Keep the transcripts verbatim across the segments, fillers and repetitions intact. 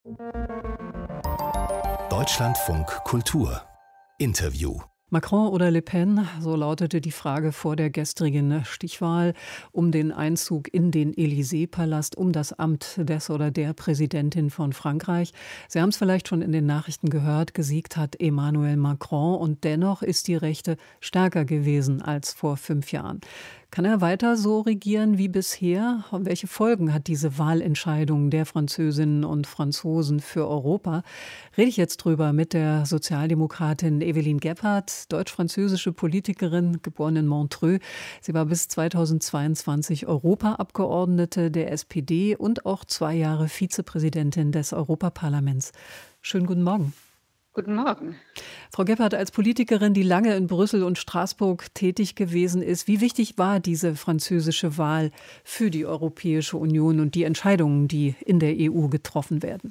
Deutschlandfunk Kultur Interview. Macron oder Le Pen, so lautete die Frage vor der gestrigen Stichwahl um den Einzug in den Élysée-Palast, um das Amt des oder der Präsidentin von Frankreich. Sie haben es vielleicht schon in den Nachrichten gehört, gesiegt hat Emmanuel Macron und dennoch ist die Rechte stärker gewesen als vor fünf Jahren. Kann er weiter so regieren wie bisher? Welche Folgen hat diese Wahlentscheidung der Französinnen und Franzosen für Europa? Rede ich jetzt drüber mit der Sozialdemokratin Evelyne Gebhardt, deutsch-französische Politikerin, geboren in Montreux. Sie war bis zweitausendzweiundzwanzig Europaabgeordnete der S P D und auch zwei Jahre Vizepräsidentin des Europaparlaments. Schönen guten Morgen. Guten Morgen. Frau Gebhardt, als Politikerin, die lange in Brüssel und Straßburg tätig gewesen ist, wie wichtig war diese französische Wahl für die Europäische Union und die Entscheidungen, die in der E U getroffen werden?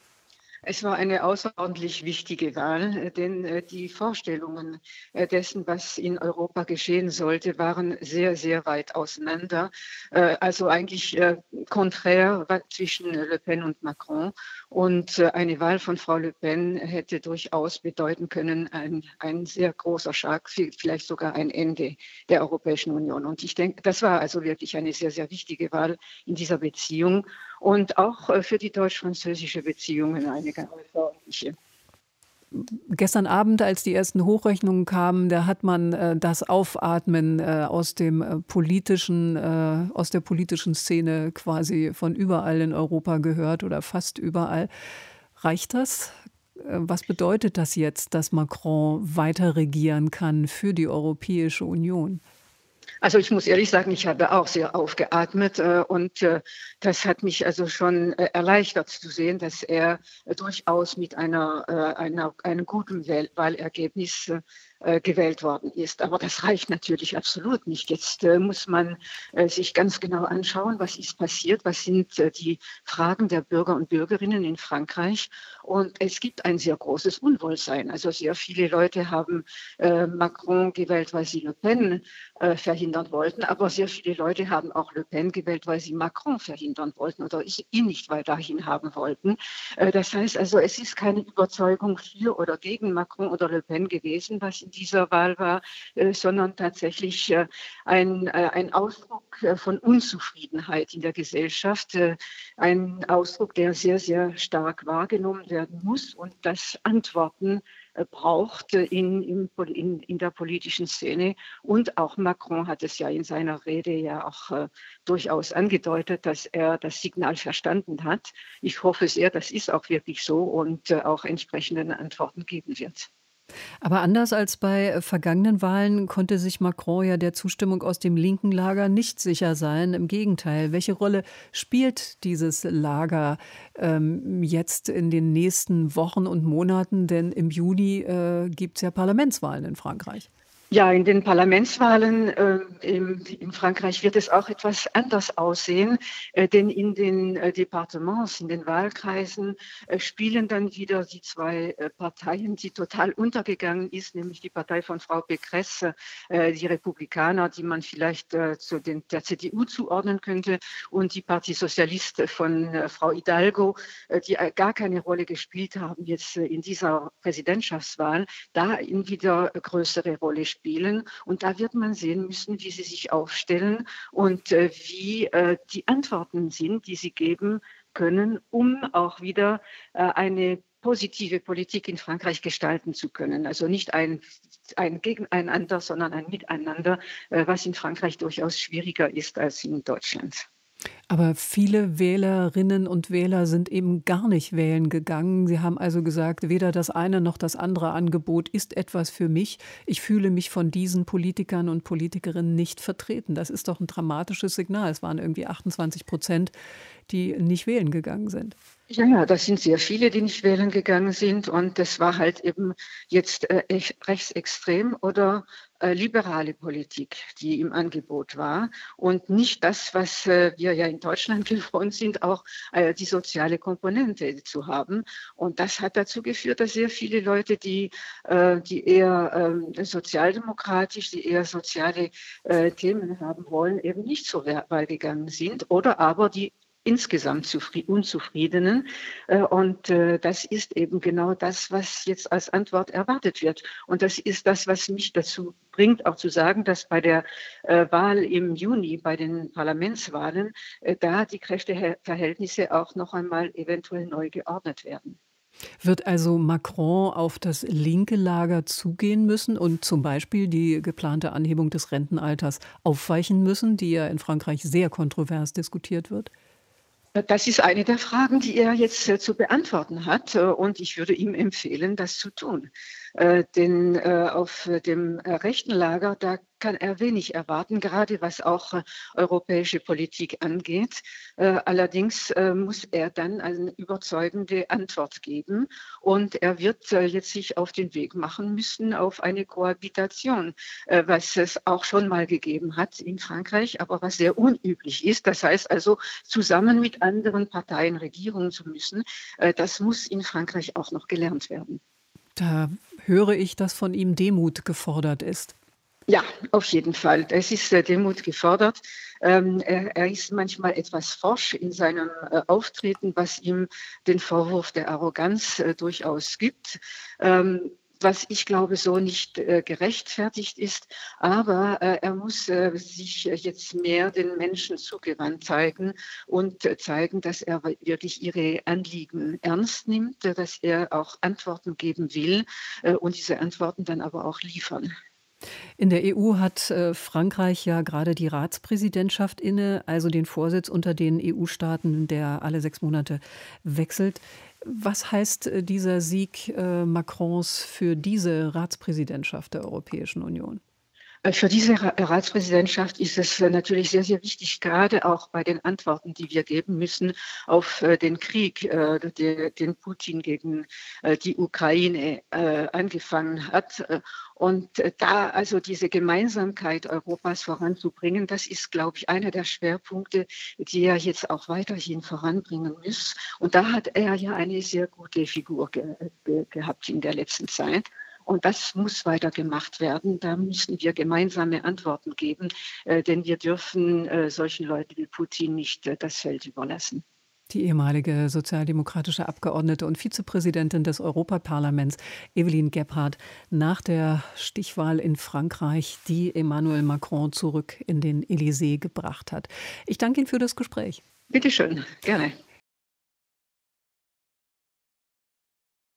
Es war eine außerordentlich wichtige Wahl, denn die Vorstellungen dessen, was in Europa geschehen sollte, waren sehr, sehr weit auseinander. Also eigentlich konträr zwischen Le Pen und Macron. Und eine Wahl von Frau Le Pen hätte durchaus bedeuten können, ein, ein sehr großer Schlag, vielleicht sogar ein Ende der Europäischen Union. Und ich denke, das war also wirklich eine sehr, sehr wichtige Wahl in dieser Beziehung. Und auch für die deutsch-französische Beziehungen eine ganz außerordentliche. Gestern Abend, als die ersten Hochrechnungen kamen, da hat man äh, das Aufatmen äh, aus dem äh, politischen, äh, aus der politischen Szene quasi von überall in Europa gehört oder fast überall. Reicht das? Äh, was bedeutet das jetzt, dass Macron weiter regieren kann für die Europäische Union? Also ich muss ehrlich sagen, ich habe auch sehr aufgeatmet äh, und äh, das hat mich also schon äh, erleichtert zu sehen, dass er äh, durchaus mit einer, äh, einer, einem guten Wahl Wahlergebnis äh, gewählt worden ist. Aber das reicht natürlich absolut nicht. Jetzt äh, muss man äh, sich ganz genau anschauen, was ist passiert, was sind äh, die Fragen der Bürger und Bürgerinnen in Frankreich. Und es gibt ein sehr großes Unwohlsein. Also sehr viele Leute haben äh, Macron gewählt, weil sie Le Pen äh, verhindern wollten. Aber sehr viele Leute haben auch Le Pen gewählt, weil sie Macron verhindern wollten oder ihn nicht weiterhin haben wollten. Äh, das heißt also, es ist keine Überzeugung für oder gegen Macron oder Le Pen gewesen, was in dieser Wahl war, äh, sondern tatsächlich äh, ein, äh, ein Ausdruck äh, von Unzufriedenheit in der Gesellschaft. Äh, ein Ausdruck, der sehr, sehr stark wahrgenommen werden muss und das Antworten braucht in, in, in der politischen Szene. Und auch Macron hat es ja in seiner Rede ja auch äh, durchaus angedeutet, dass er das Signal verstanden hat. Ich hoffe sehr, das ist auch wirklich so und äh, auch entsprechende Antworten geben wird. Aber anders als bei vergangenen Wahlen konnte sich Macron ja der Zustimmung aus dem linken Lager nicht sicher sein. Im Gegenteil, welche Rolle spielt dieses Lager ähm, jetzt in den nächsten Wochen und Monaten? Denn im Juni äh, gibt es ja Parlamentswahlen in Frankreich. Ja, in den Parlamentswahlen äh, in, in Frankreich wird es auch etwas anders aussehen, äh, denn in den äh, Departements, in den Wahlkreisen äh, spielen dann wieder die zwei äh, Parteien, die total untergegangen ist, nämlich die Partei von Frau Pécresse, äh, die Republikaner, die man vielleicht äh, zu den, der C D U zuordnen könnte, und die Parti Socialiste von äh, Frau Hidalgo, äh, die äh, gar keine Rolle gespielt haben jetzt äh, in dieser Präsidentschaftswahl, da in wieder größere Rolle spielen. Spielen. Und da wird man sehen müssen, wie sie sich aufstellen und äh, wie äh, die Antworten sind, die sie geben können, um auch wieder äh, eine positive Politik in Frankreich gestalten zu können. Also nicht ein, ein Gegeneinander, sondern ein Miteinander, äh, was in Frankreich durchaus schwieriger ist als in Deutschland. Aber viele Wählerinnen und Wähler sind eben gar nicht wählen gegangen. Sie haben also gesagt, weder das eine noch das andere Angebot ist etwas für mich. Ich fühle mich von diesen Politikern und Politikerinnen nicht vertreten. Das ist doch ein dramatisches Signal. Es waren irgendwie achtundzwanzig Prozent, die nicht wählen gegangen sind. Ja, ja, das sind sehr viele, die nicht wählen gegangen sind. Und das war halt eben jetzt äh, rechtsextrem oder äh, liberale Politik, die im Angebot war. Und nicht das, was äh, wir ja in Deutschland gewohnt sind, auch äh, die soziale Komponente zu haben. Und das hat dazu geführt, dass sehr viele Leute, die, äh, die eher äh, sozialdemokratisch, die eher soziale äh, Themen haben wollen, eben nicht zur Wahl gegangen sind oder aber die insgesamt Unzufriedenen. Und das ist eben genau das, was jetzt als Antwort erwartet wird. Und das ist das, was mich dazu bringt, auch zu sagen, dass bei der Wahl im Juni, bei den Parlamentswahlen, da die Kräfteverhältnisse auch noch einmal eventuell neu geordnet werden. Wird also Macron auf das linke Lager zugehen müssen und zum Beispiel die geplante Anhebung des Rentenalters aufweichen müssen, die ja in Frankreich sehr kontrovers diskutiert wird? Das ist eine der Fragen, die er jetzt äh, zu beantworten hat. Äh, und ich würde ihm empfehlen, das zu tun. Äh, denn äh, auf dem äh, rechten Lager, da kann er wenig erwarten, gerade was auch äh, europäische Politik angeht. Äh, allerdings äh, muss er dann eine überzeugende Antwort geben. Und er wird äh, jetzt sich auf den Weg machen müssen auf eine Kohabitation, äh, was es auch schon mal gegeben hat in Frankreich, aber was sehr unüblich ist. Das heißt also, zusammen mit anderen Parteien Regierungen zu müssen, äh, das muss in Frankreich auch noch gelernt werden. Da höre ich, dass von ihm Demut gefordert ist. Ja, auf jeden Fall. Es ist äh, Demut gefordert. Ähm, er, er ist manchmal etwas forsch in seinem äh, Auftreten, was ihm den Vorwurf der Arroganz äh, durchaus gibt. Ähm, was ich glaube, so nicht äh, gerechtfertigt ist. Aber äh, er muss äh, sich jetzt mehr den Menschen zugewandt zeigen und äh, zeigen, dass er wirklich ihre Anliegen ernst nimmt, äh, dass er auch Antworten geben will äh, und diese Antworten dann aber auch liefern. In der E U hat äh, Frankreich ja gerade die Ratspräsidentschaft inne, also den Vorsitz unter den E U-Staaten, der alle sechs Monate wechselt. Was heißt äh, dieser Sieg äh, Macrons für diese Ratspräsidentschaft der Europäischen Union? Für diese Ratspräsidentschaft ist es natürlich sehr, sehr wichtig, gerade auch bei den Antworten, die wir geben müssen auf den Krieg, den Putin gegen die Ukraine angefangen hat. Und da also diese Gemeinsamkeit Europas voranzubringen, das ist, glaube ich, einer der Schwerpunkte, die er jetzt auch weiterhin voranbringen muss. Und da hat er ja eine sehr gute Figur ge ge gehabt in der letzten Zeit. Und das muss weiter gemacht werden. Da müssen wir gemeinsame Antworten geben, äh, denn wir dürfen äh, solchen Leuten wie Putin nicht äh, das Feld überlassen. Die ehemalige sozialdemokratische Abgeordnete und Vizepräsidentin des Europaparlaments, Evelyn Gebhardt, nach der Stichwahl in Frankreich, die Emmanuel Macron zurück in den Élysée gebracht hat. Ich danke Ihnen für das Gespräch. Bitte schön, gerne.